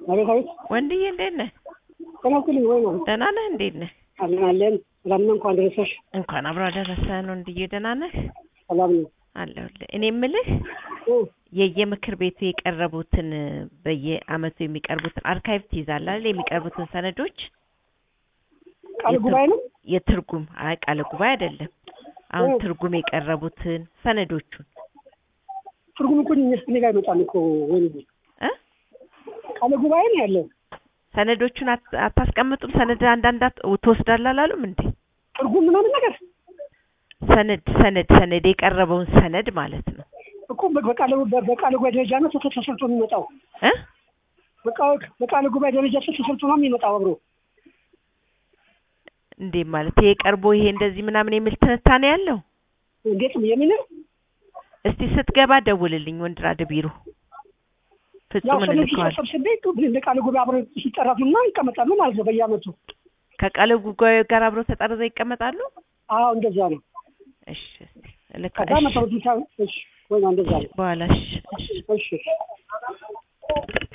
አቤት ወንድዬ እንዴት ነህ? ተናኩልኝ ወይ ነው? ደህና ነህ? እንዴት ነህ? አለን ለምን እንኳን ደረሰሽ? እንኳን አብሮ አደረሰን ወንድዬ። ደህና ነህ? ሰላም ነው አለሁልህ። እኔ የምልህ የየምክር ቤቱ የቀረቡትን በየአመቱ የሚቀርቡትን አርካይቭ ትይዛለህ አይደል? የሚቀርቡትን ሰነዶች ቃል ጉባኤ ነው? የትርጉም ቃል ጉባኤ አይደለም። አሁን ትርጉም የቀረቡትን ሰነዶቹን ትርጉም እኮ እኔ ጋር ይመጣል እኮ ወይ ነው ቃል ጉባኤ ነው ያለው። ሰነዶቹን አታስቀምጡም? ሰነድ አንዳንድ ትወስዳለህ አላሉም እንዴ? ትርጉም ምናምን ነገር ሰነድ የቀረበውን ሰነድ ማለት ነው እኮ በቃል ጉባኤ ደረጃ ነው ተሰልቶ የሚመጣው በቃል ጉባኤ ደረጃ ተሰልቶ ነው የሚመጣው አብሮ እንዴ ማለት ይሄ ቀርቦ ይሄ እንደዚህ ምናምን የሚል ትንታኔ ያለው እንዴት ነው የሚለው? እስቲ ስትገባ ደውልልኝ ወንድራድ ቢሮ ፍጹም እንልከዋል። ቃል ጉባኤ አብሮ ሲጠራቱና ይቀመጣሉ ማለት ነው በየአመቱ ከቃል ጉባኤ ጋር አብሮ ተጠርዘው ይቀመጣሉ። አዎ እንደዛ ነው። እሺ ለካ እሺ ወይ እንደዛ ነው። በኋላ እሺ